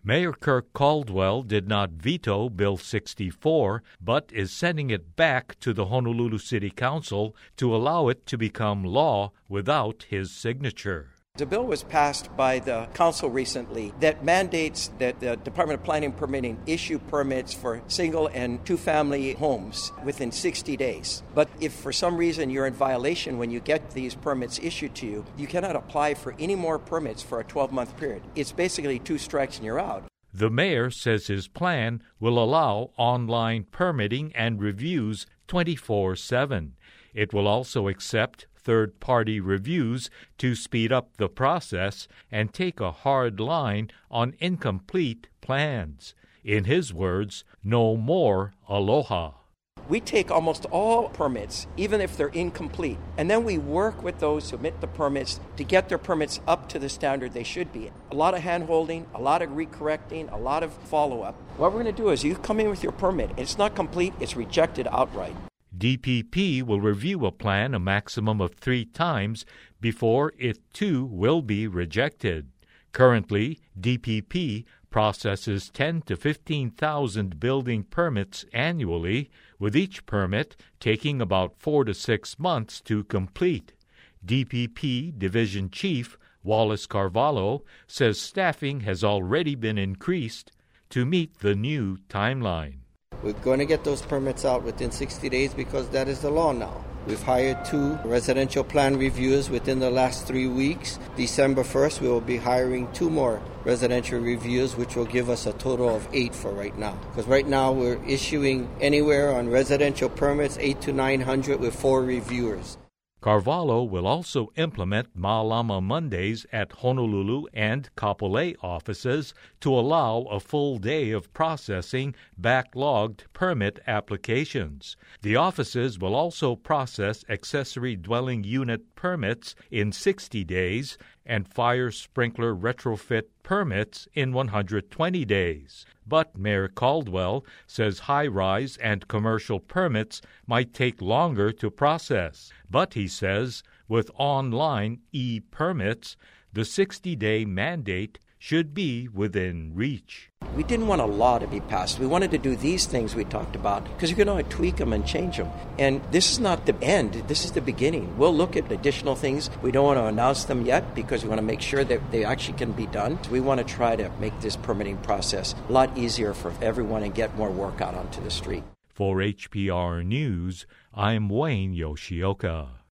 Mayor Kirk Caldwell did not veto Bill 64, but is sending it back to the Honolulu City Council to allow it to become law without his signature. The bill was passed by the council recently that mandates that the Department of Planning and Permitting issue permits for single and two-family homes within 60 days. But if for some reason you're in violation when you get these permits issued to you, you cannot apply for any more permits for a 12-month period. It's basically 2 strikes and you're out. The mayor says his plan will allow online permitting and reviews 24/7. It will also accept third-party reviews to speed up the process and take a hard line on incomplete plans. In his words, no more aloha. We take almost all permits, even if they're incomplete, and then we work with those who submit the permits to get their permits up to the standard they should be. A lot of hand-holding, a lot of recorrecting, a lot of follow-up. What we're going to do is you come in with your permit. It's not complete, it's rejected outright. DPP will review a plan a maximum of 3 times before it too will be rejected. Currently, DPP processes 10,000 to 15,000 building permits annually, with each permit taking about 4 to 6 months to complete. DPP Division Chief Wallace Carvalho says staffing has already been increased to meet the new timeline. We're going to get those permits out within 60 days because that is the law now. We've hired 2 residential plan reviewers within the last 3 weeks. December 1st, we will be hiring 2 more residential reviewers, which will give us a total of 8 for right now. Because right now we're issuing anywhere on residential permits 800 to 900 with 4 reviewers. Carvalho will also implement Mālama Mondays at Honolulu and Kapolei offices to allow a full day of processing backlogged permit applications. The offices will also process accessory dwelling unit permits in 60 days and fire sprinkler retrofit permits in 120 days. But Mayor Caldwell says high-rise and commercial permits might take longer to process. But he says with online e-permits, the 60-day mandate should be within reach. We didn't want a law to be passed. We wanted to do these things we talked about because you can only tweak them and change them. And this is not the end. This is the beginning. We'll look at additional things. We don't want to announce them yet because we want to make sure that they actually can be done. So we want to try to make this permitting process a lot easier for everyone and get more work out onto the street. For HPR News, I'm Wayne Yoshioka.